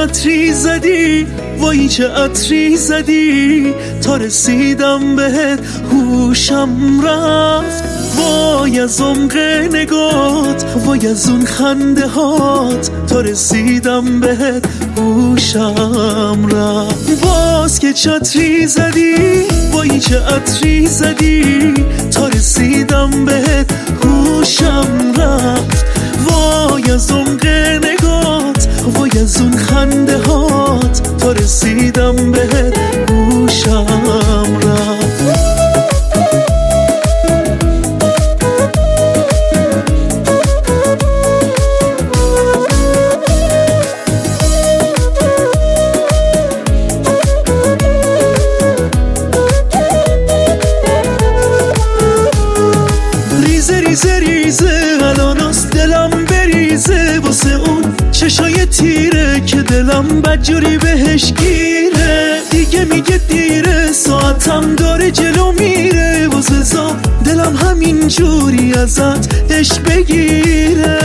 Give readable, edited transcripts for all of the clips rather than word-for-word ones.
عطری زدی، وای چه عطری زدی، تا رسیدم بهت هوشم رفت. وای از عمق نگات، وای از اون خنده هات، تا رسیدم بهت هوشم رفت. باز که چتری زدی، وای چه عطری زدی، تا رسیدم بهت هوشم رفت. وای از عمق نگات، وای از اون خنده هات، تا رسیدم بهت هوشم رفت. ریزه ریزه الاناست دلم بریزه، واسه اون چشای تیره که دلم بدجوری بهش گیره. دیگه میگه دیره، ساعتم داره جلو میره، واسه زا دلم همین جوری ازت عشق بگیره.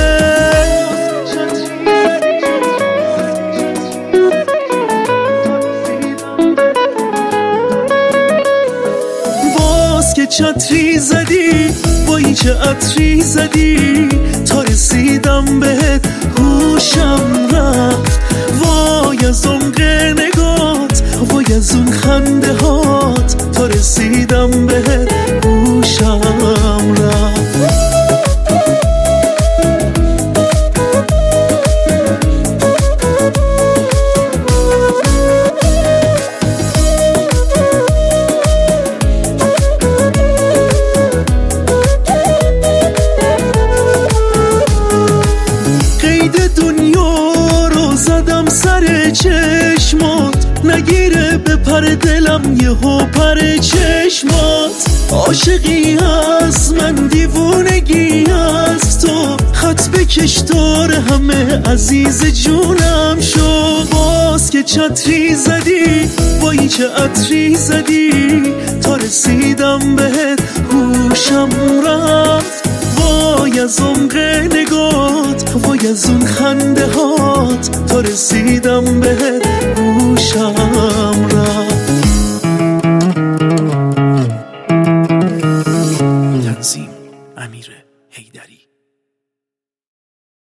باز که چتری زدی، وای چه عطری زدی، تا رسیدم بهت هوشم رفت. وای از عمق نگات، وای از اون خنده هات، تا رسیدم بهت هوشم رفت. دنیا رو زدم سر چشمات، نگیره به پر دلم یهو پر چشمات. عاشقی هست من دیوونگی هست، تو خط بکش دار همه عزیز جونم شو. باز که چتری زدی، وای چه عطری زدی، تا رسیدم بهت هوشم رفت. وای از عمق نگات، وای از اون خنده هات، تا رسیدم بهت هوشم رفت.